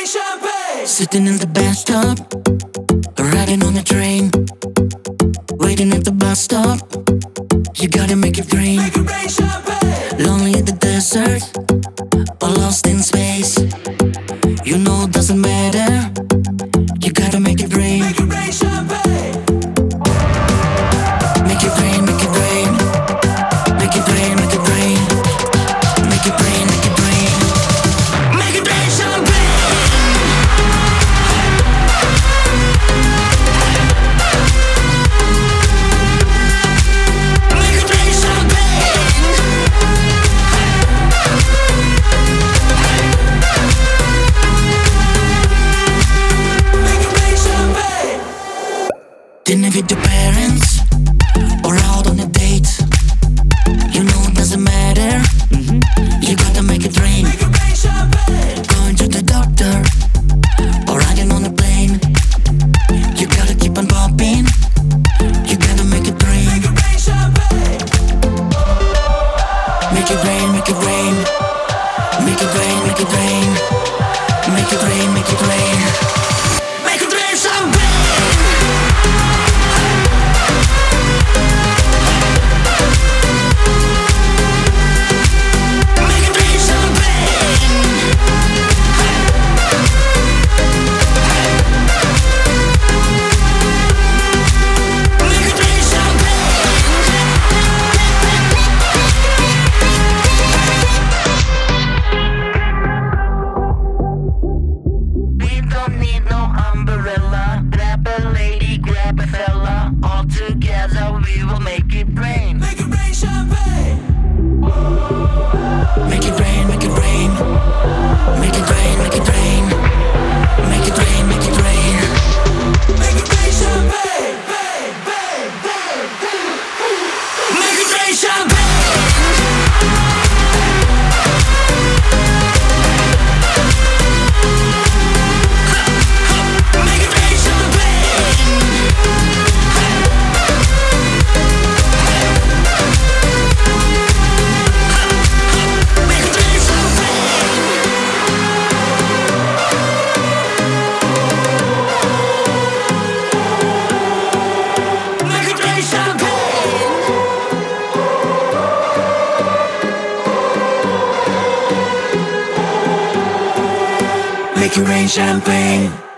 champagne. Sitting in the bathtub, riding on the train, waiting at the bus stop. You gotta make it rain. Make it rain champagne. Lonely in the desert, or lost in space. You know it doesn't matter. You gotta make it rain. Make it rain champagne. Make it rain, make it rain. Make it rain, make it rain. Make it rain, make it rain. Make it rain champagne. Make it rain champagne. Make it rain champagne. Dinner with your parents or out on a date. You know it doesn't matter. You gotta make it rain. Make it rain champagne. Going to the doctor or riding on a plane. You gotta keep on popping. You gotta make it rain. Make it rain champagne. Make it rain, make it rain. Make it rain, make it rain. Make it rain, make it rain. Make it rain champagne. Make it rain champagne. Make it rain We don't need no umbrella. Grab a lady, grab a fella. All together we will make it rain. Make it rain champagne. Make it rain, make it rain. Make it rain, make it rain. Make it rain, make it rain. Make it rain champagne. Bang, bang, bang, bang. Make it rain champagne. Make it rain champagne. Make it rain champagne. Make it rain champagne. Make it rain champagne.